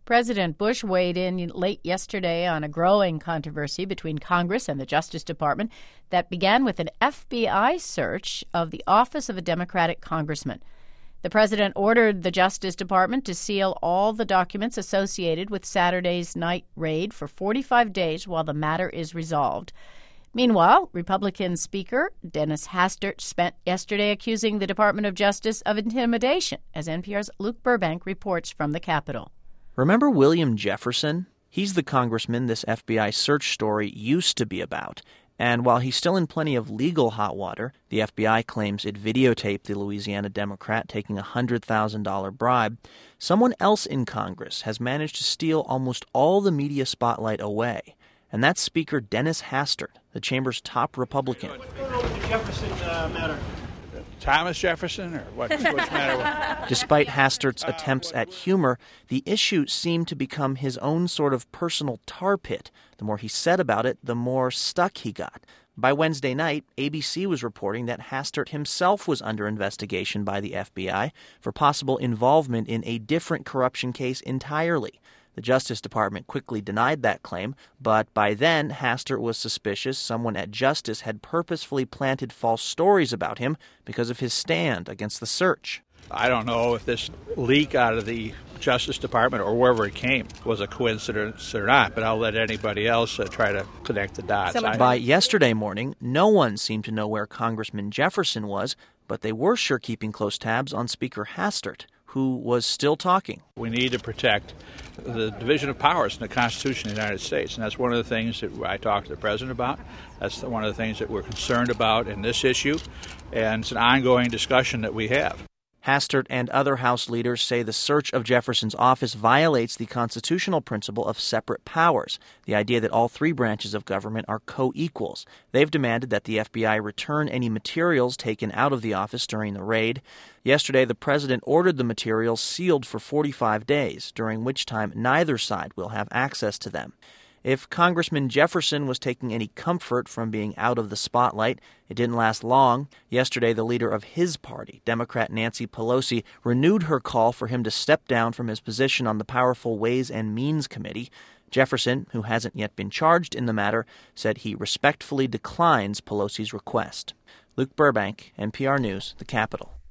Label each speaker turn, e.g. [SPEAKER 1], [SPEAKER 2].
[SPEAKER 1] President Bush weighed in late yesterday on a growing controversy between Congress and the Justice Department that began with an FBI search of the office of a Democratic congressman. The president ordered the Justice Department to seal all the documents associated with Saturday's night raid for 45 days while the matter is resolved. Meanwhile, Republican Speaker Dennis Hastert spent yesterday accusing the Department of Justice of intimidation, as NPR's Luke Burbank reports from the Capitol.
[SPEAKER 2] Remember William Jefferson? He's the congressman this FBI search story used to be about. And while he's still in plenty of legal hot water, the FBI claims it videotaped the Louisiana Democrat taking a $100,000 bribe. Someone else in Congress has managed to steal almost all the media spotlight away. And that's Speaker Dennis Hastert, the chamber's top Republican.
[SPEAKER 3] What's going on with the Jefferson matter?
[SPEAKER 4] Thomas Jefferson, or what's the matter with?
[SPEAKER 2] Despite Hastert's attempts at humor, the issue seemed to become his own sort of personal tar pit. The more he said about it, the more stuck he got. By Wednesday night, ABC was reporting that Hastert himself was under investigation by the FBI for possible involvement in a different corruption case entirely. The Justice Department quickly denied that claim, but by then, Hastert was suspicious someone at Justice had purposefully planted false stories about him because of his stand against the search.
[SPEAKER 4] I don't know if this leak out of the Justice Department or wherever it came was a coincidence or not, but I'll let anybody else try to connect the dots.
[SPEAKER 2] By yesterday morning, no one seemed to know where Congressman Jefferson was, but they were sure keeping close tabs on Speaker Hastert, who was still talking.
[SPEAKER 4] We need to protect the division of powers in the Constitution of the United States, and that's one of the things that I talked to the president about. That's one of the things that we're concerned about in this issue, and it's an ongoing discussion that we have.
[SPEAKER 2] Hastert and other House leaders say the search of Jefferson's office violates the constitutional principle of separate powers, the idea that all three branches of government are co-equals. They've demanded that the FBI return any materials taken out of the office during the raid. Yesterday, the president ordered the materials sealed for 45 days, during which time neither side will have access to them. If Congressman Jefferson was taking any comfort from being out of the spotlight, it didn't last long. Yesterday, the leader of his party, Democrat Nancy Pelosi, renewed her call for him to step down from his position on the powerful Ways and Means Committee. Jefferson, who hasn't yet been charged in the matter, said he respectfully declines Pelosi's request. Luke Burbank, NPR News, the Capitol.